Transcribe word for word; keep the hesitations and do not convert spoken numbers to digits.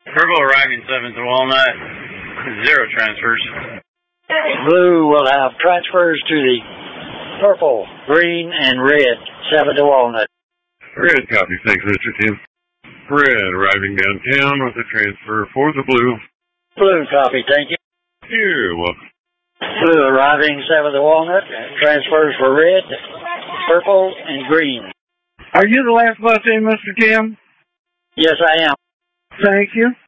Purple arriving seven to Walnut, zero transfers. Blue will have transfers to the purple, green, and red, seven to Walnut. Red copy, thanks, Mister Tim. Red arriving downtown with a transfer for the blue. Blue copy, thank you. You're welcome. Blue arriving seven to Walnut, transfers for red, purple, and green. Are you the last bus in, Mister Tim? Yes, I am. Thank you.